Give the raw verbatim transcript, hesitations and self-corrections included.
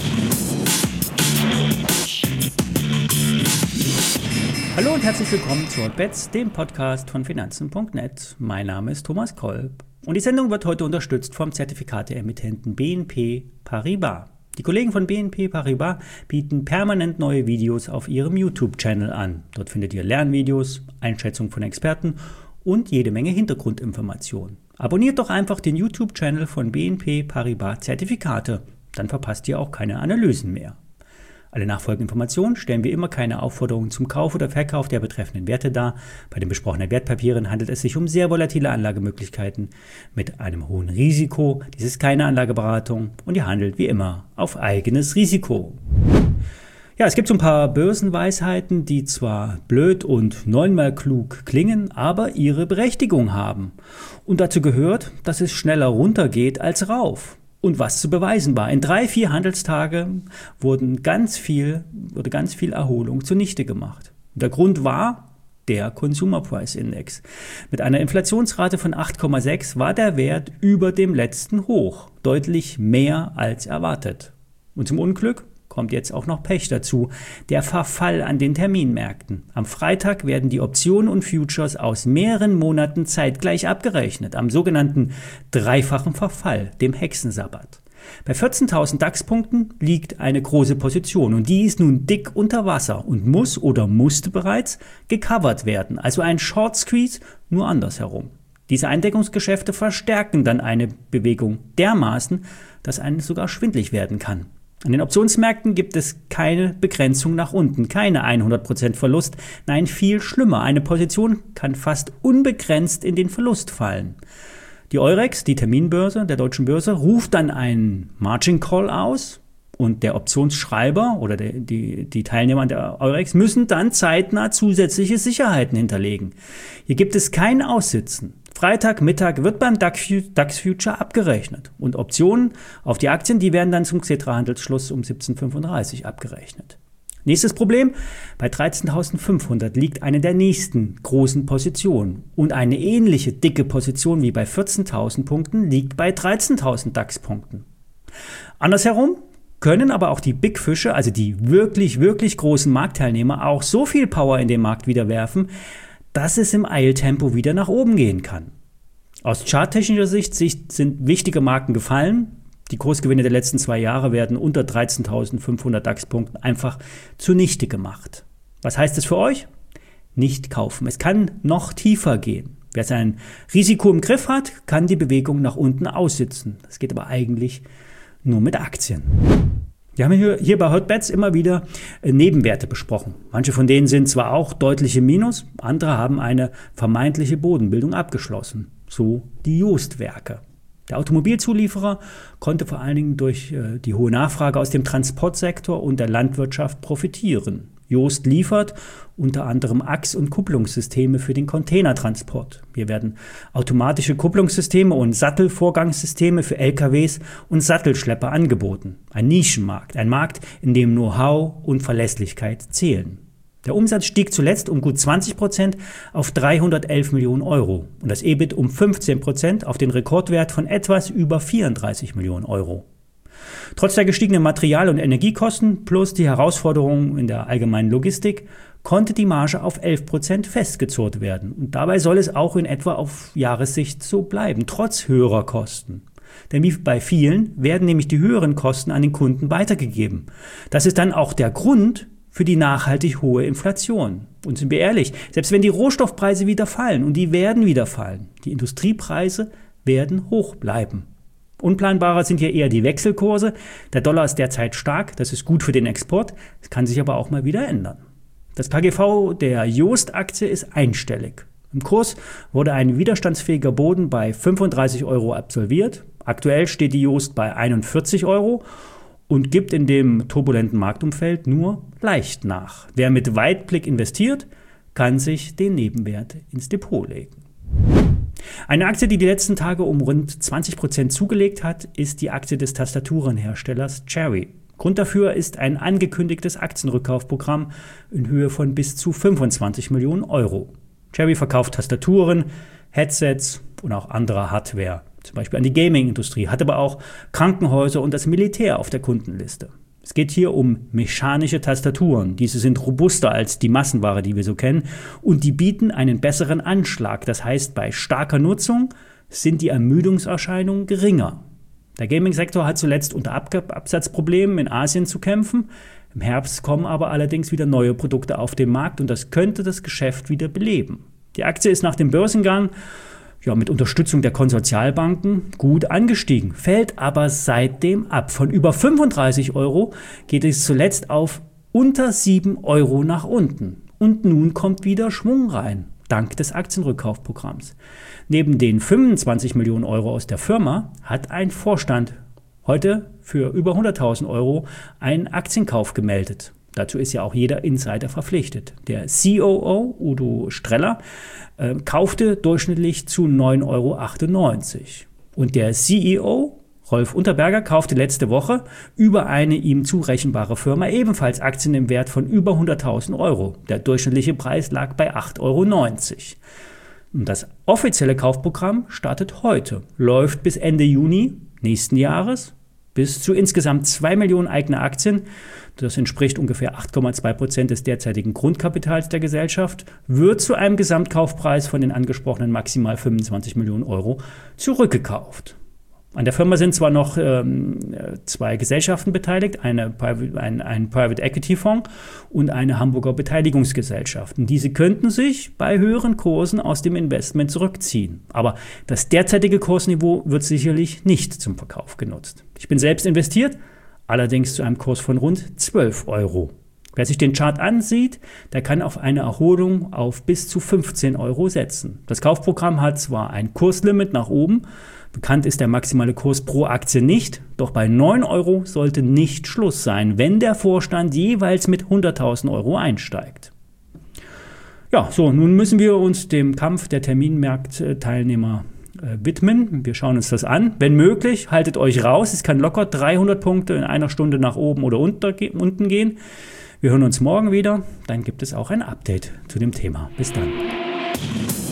Hallo und herzlich willkommen zu Hotbets, dem Podcast von Finanzen Punkt net. Mein Name ist Thomas Kolb und die Sendung wird heute unterstützt vom Zertifikate-Emittenten B N P Paribas. Die Kollegen von B N P Paribas bieten permanent neue Videos auf ihrem YouTube-Channel an. Dort findet ihr Lernvideos, Einschätzungen von Experten und jede Menge Hintergrundinformationen. Abonniert doch einfach den YouTube-Channel von B N P Paribas Zertifikate, dann verpasst ihr auch keine Analysen mehr. Alle nachfolgenden Informationen stellen wir immer keine Aufforderungen zum Kauf oder Verkauf der betreffenden Werte dar. Bei den besprochenen Wertpapieren handelt es sich um sehr volatile Anlagemöglichkeiten mit einem hohen Risiko. Dies ist keine Anlageberatung und ihr handelt wie immer auf eigenes Risiko. Ja, es gibt so ein paar Börsenweisheiten, die zwar blöd und neunmal klug klingen, aber ihre Berechtigung haben. Und dazu gehört, dass es schneller runtergeht als rauf. Und was zu beweisen war. In drei, vier Handelstage wurden ganz viel, wurde ganz viel Erholung zunichte gemacht. Der Grund war der Consumer Price Index. Mit einer Inflationsrate von acht Komma sechs war der Wert über dem letzten Hoch. Deutlich mehr als erwartet. Und zum Unglück kommt jetzt auch noch Pech dazu, der Verfall an den Terminmärkten. Am Freitag werden die Optionen und Futures aus mehreren Monaten zeitgleich abgerechnet, am sogenannten dreifachen Verfall, dem Hexensabbat. Bei vierzehntausend DAX-Punkten liegt eine große Position und die ist nun dick unter Wasser und muss oder musste bereits gecovert werden, also ein Short Squeeze, nur andersherum. Diese Eindeckungsgeschäfte verstärken dann eine Bewegung dermaßen, dass einem sogar schwindlig werden kann. An den Optionsmärkten gibt es keine Begrenzung nach unten, keine hundert Prozent Verlust. Nein, viel schlimmer. Eine Position kann fast unbegrenzt in den Verlust fallen. Die Eurex, die Terminbörse der deutschen Börse, ruft dann einen Margin Call aus und der Optionsschreiber oder der, die, die Teilnehmer an der Eurex müssen dann zeitnah zusätzliche Sicherheiten hinterlegen. Hier gibt es kein Aussitzen. Freitagmittag wird beim DAX Future abgerechnet und Optionen auf die Aktien, die werden dann zum Xetra-Handelsschluss um siebzehn Uhr fünfunddreißig abgerechnet. Nächstes Problem, bei dreizehntausendfünfhundert liegt eine der nächsten großen Positionen und eine ähnliche dicke Position wie bei vierzehntausend Punkten liegt bei dreizehntausend DAX-Punkten. Andersherum können aber auch die Big Fische, also die wirklich, wirklich großen Marktteilnehmer, auch so viel Power in den Markt wieder werfen, dass es im Eiltempo wieder nach oben gehen kann. Aus charttechnischer Sicht sind wichtige Marken gefallen. Die Kursgewinne der letzten zwei Jahre werden unter dreizehntausendfünfhundert DAX-Punkten einfach zunichte gemacht. Was heißt das für euch? Nicht kaufen. Es kann noch tiefer gehen. Wer sein Risiko im Griff hat, kann die Bewegung nach unten aussitzen. Das geht aber eigentlich nur mit Aktien. Wir haben hier, hier bei Hotbets immer wieder Nebenwerte besprochen. Manche von denen sind zwar auch deutliche Minus, andere haben eine vermeintliche Bodenbildung abgeschlossen. So die Jost-Werke. Der Automobilzulieferer konnte vor allen Dingen durch äh, die hohe Nachfrage aus dem Transportsektor und der Landwirtschaft profitieren. Jost liefert unter anderem Achs- und Kupplungssysteme für den Containertransport. Hier werden automatische Kupplungssysteme und Sattelvorgangssysteme für L K Ws und Sattelschlepper angeboten. Ein Nischenmarkt, ein Markt, in dem Know-how und Verlässlichkeit zählen. Der Umsatz stieg zuletzt um gut zwanzig Prozent auf dreihundertelf Millionen Euro und das E B I T um fünfzehn Prozent auf den Rekordwert von etwas über vierunddreißig Millionen Euro. Trotz der gestiegenen Material- und Energiekosten plus die Herausforderungen in der allgemeinen Logistik konnte die Marge auf elf Prozent festgezurrt werden. Und dabei soll es auch in etwa auf Jahressicht so bleiben, trotz höherer Kosten. Denn wie bei vielen werden nämlich die höheren Kosten an den Kunden weitergegeben. Das ist dann auch der Grund für die nachhaltig hohe Inflation. Und sind wir ehrlich, selbst wenn die Rohstoffpreise wieder fallen, und die werden wieder fallen, die Industriepreise werden hoch bleiben. Unplanbarer sind hier eher die Wechselkurse. Der Dollar ist derzeit stark, das ist gut für den Export, es kann sich aber auch mal wieder ändern. Das K G V der Jost-Aktie ist einstellig. Im Kurs wurde ein widerstandsfähiger Boden bei fünfunddreißig Euro absolviert. Aktuell steht die Jost bei einundvierzig Euro und gibt in dem turbulenten Marktumfeld nur leicht nach. Wer mit Weitblick investiert, kann sich den Nebenwert ins Depot legen. Eine Aktie, die die letzten Tage um rund zwanzig Prozent zugelegt hat, ist die Aktie des Tastaturenherstellers Cherry. Grund dafür ist ein angekündigtes Aktienrückkaufprogramm in Höhe von bis zu fünfundzwanzig Millionen Euro. Cherry verkauft Tastaturen, Headsets und auch andere Hardware, zum Beispiel an die Gaming-Industrie, hat aber auch Krankenhäuser und das Militär auf der Kundenliste. Es geht hier um mechanische Tastaturen. Diese sind robuster als die Massenware, die wir so kennen, und die bieten einen besseren Anschlag. Das heißt, bei starker Nutzung sind die Ermüdungserscheinungen geringer. Der Gaming-Sektor hat zuletzt unter Ab- Absatzproblemen in Asien zu kämpfen. Im Herbst kommen aber allerdings wieder neue Produkte auf den Markt und das könnte das Geschäft wieder beleben. Die Aktie ist nach dem Börsengang ja, mit Unterstützung der Konsortialbanken gut angestiegen, fällt aber seitdem ab. Von über fünfunddreißig Euro geht es zuletzt auf unter sieben Euro nach unten. Und nun kommt wieder Schwung rein, dank des Aktienrückkaufprogramms. Neben den fünfundzwanzig Millionen Euro aus der Firma hat ein Vorstand heute für über hunderttausend Euro einen Aktienkauf gemeldet. Dazu ist ja auch jeder Insider verpflichtet. Der C O O, Udo Streller, äh, kaufte durchschnittlich zu neun Euro achtundneunzig. Und der C E O, Rolf Unterberger, kaufte letzte Woche über eine ihm zurechenbare Firma ebenfalls Aktien im Wert von über hunderttausend Euro. Der durchschnittliche Preis lag bei acht Euro neunzig. Und das offizielle Kaufprogramm startet heute, läuft bis Ende Juni nächsten Jahres, bis zu insgesamt zwei Millionen eigene Aktien. Das entspricht ungefähr acht Komma zwei Prozent des derzeitigen Grundkapitals der Gesellschaft, wird zu einem Gesamtkaufpreis von den angesprochenen maximal fünfundzwanzig Millionen Euro zurückgekauft. An der Firma sind zwar noch ähm, zwei Gesellschaften beteiligt, eine Private, ein, ein Private Equity Fonds und eine Hamburger Beteiligungsgesellschaft. Und diese könnten sich bei höheren Kursen aus dem Investment zurückziehen. Aber das derzeitige Kursniveau wird sicherlich nicht zum Verkauf genutzt. Ich bin selbst investiert, allerdings zu einem Kurs von rund zwölf Euro. Wer sich den Chart ansieht, der kann auf eine Erholung auf bis zu fünfzehn Euro setzen. Das Kaufprogramm hat zwar ein Kurslimit nach oben, bekannt ist der maximale Kurs pro Aktie nicht, doch bei neun Euro sollte nicht Schluss sein, wenn der Vorstand jeweils mit hunderttausend Euro einsteigt. Ja, so, nun müssen wir uns dem Kampf der Terminmarktteilnehmer äh, widmen. Wir schauen uns das an. Wenn möglich, haltet euch raus. Es kann locker dreihundert Punkte in einer Stunde nach oben oder unter, unten gehen. Wir hören uns morgen wieder. Dann gibt es auch ein Update zu dem Thema. Bis dann.